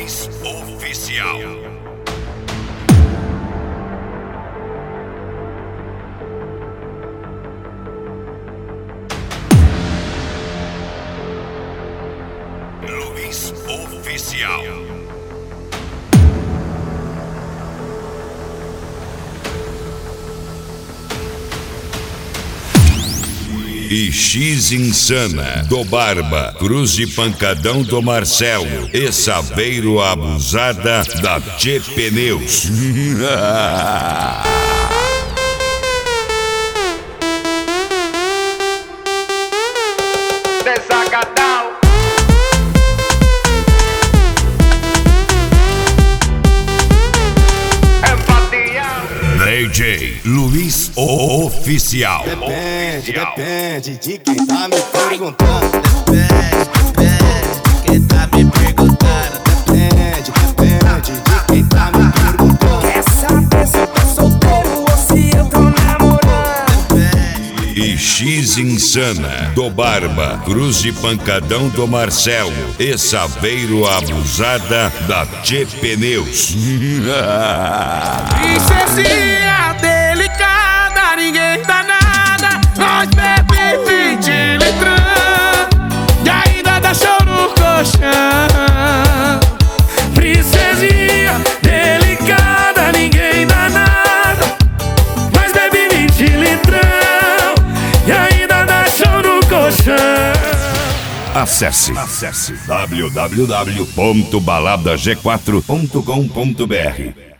Luiz Oficial. Luiz Oficial. E X Insana, do Barba, Cruz de Pancadão do Marcelo, e Saveiro Abusada da Tchê Pneus. Desagadão. DJ Luiz Oficial. Depende de quem tá me perguntando. Depende de quem tá me perguntando. Depende de quem tá me perguntando. Quer saber se eu tô solteiro ou se eu tô namorando? E X Insana, do Barba, Cruz de Pancadão do Marcelo, e Saveiro Abusada da Tchê Pneus. Princesinha delicada, ninguém dá nada. Nós bebe 20 litrão e ainda dá show no colchão. Princesinha delicada, ninguém dá nada. Nós bebe 20 litrão e ainda dá show no colchão. Acesse www.baladag4.com.br